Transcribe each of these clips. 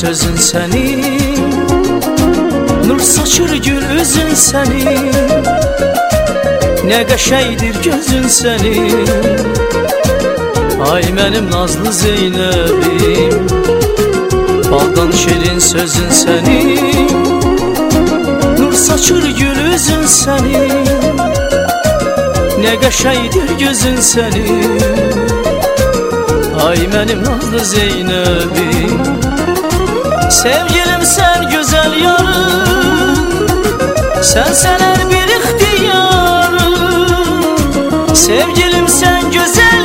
sözün senin, nur saçır gül üzün senin, ne qəşəkdir gözün senin. Ay mənim nazlı Zeynəbim, baldan şirin sözün senin, nur saçır gül üzün senin, ne qəşəkdir gözün senin. Ay mənim nazlı Zeynəbim, sevgilim sen güzel yarım, sensen her bir ihtiyarım. Sevgilim sen güzel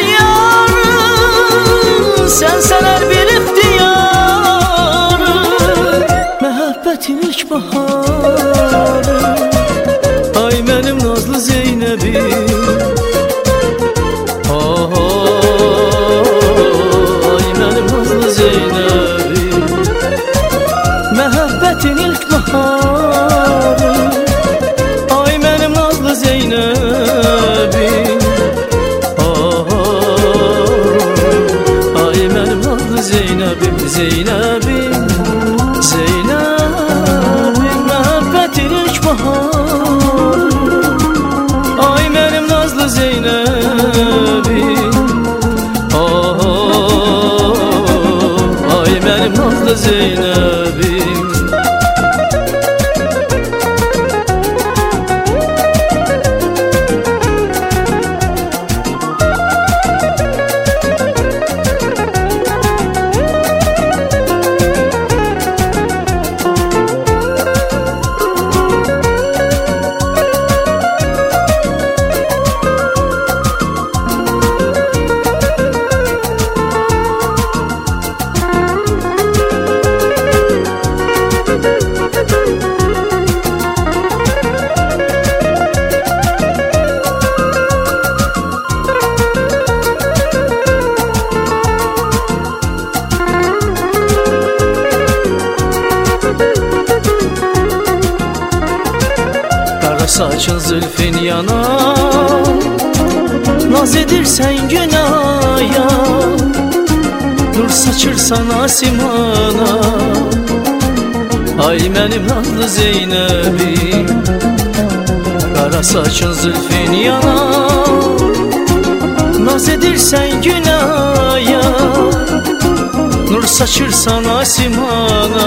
yarım, sensen her bir ihtiyarım. Məhəbbətin ilk baharı, ay mənim nazlı Zeynəbim. Məhəbbətin ilk baharı, ay mənim nazlı Zeynəbim. Ay mənim nazlı Zeynəbim, Zeynəbim, Zeynəbim. Məhəbbətin ilk baharı, ay mənim nazlı Zeynəbim. Ay mənim nazlı Zeynəbim. Saçın zülfün yanar, naz edirsən günaya, nur saçırsan asimana. Ay mənim nazlı Zeynəbim, qara saçın zülfün yanar, naz edirsən günaya, nur saçırsan asimana.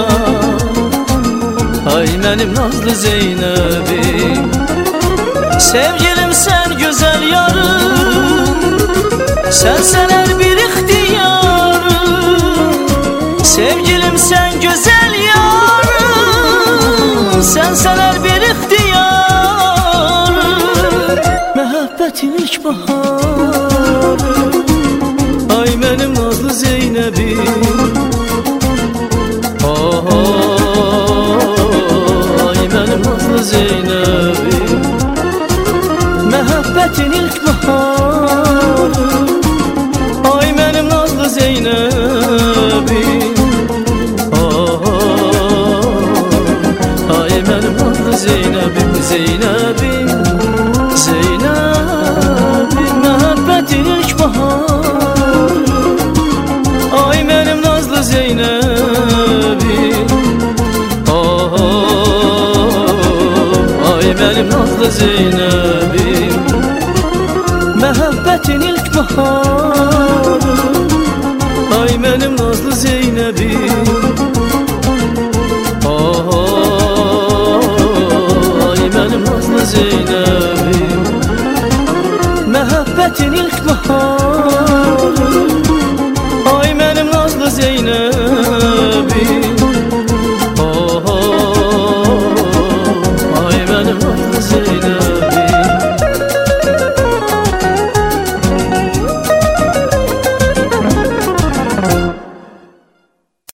Ay mənim nazlı Zeynəbim, sevgilim sen güzel yarım, sensen her bir ihtiyarım. Sevgilim sen güzel yarım, sensen her bir ihtiyarım. Məhəbbətin ilk baharı, ay mənim nazlı Zeynəbim. Zeynəbim, məhəbbətin ilk baharı, ay mənim nazlı Zeynəbim. Ay mənim nazlı Zeynəbim, Zeynəbim, Zeynəbim. Məhəbbətin ilk baharı, ay mənim nazlı Zeynəbim. Mənim nazlı Zeynəbim, məhəbbətin ilk baharı, ay mənim nazlı Zeynəbim. Ay mənim nazlı Zeynəbim, məhəbbətin ilk baharı.